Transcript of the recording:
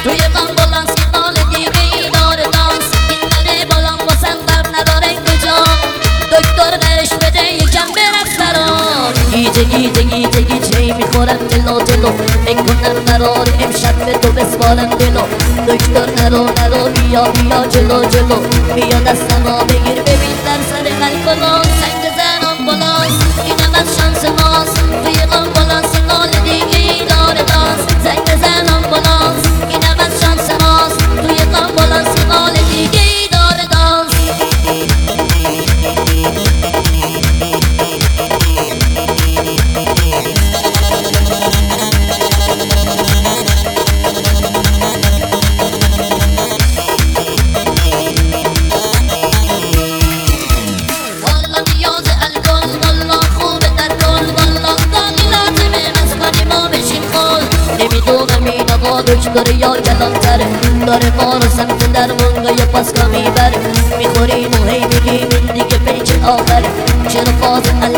توی غم بلند سیقال دیگه دار دانس این بره بلند واسم قلب نداره کجا دکتر قرش بده یکم برقص برام گیجه گیجه گیجه گیجه میخورم جلو جلو میکنم قرار امشب به تو بسپارم دلو دکتر نرو بیا بیا جلو جلو بیا دستمو بگیر ببین در سر قلب سنگ زنم بلند اینم از شانس ماست توی غم بلند سیقال دیگه دار دانس سنگ زنم بلند اینم از شانس ماست توی غم بلند سیقال دیگه دار دانس دکتر یار کلانتره داره ما رو سمت درمانگاه پاسکا میبره میخوریم و هی میگیم این دیگه پیچ آخره چرا فاز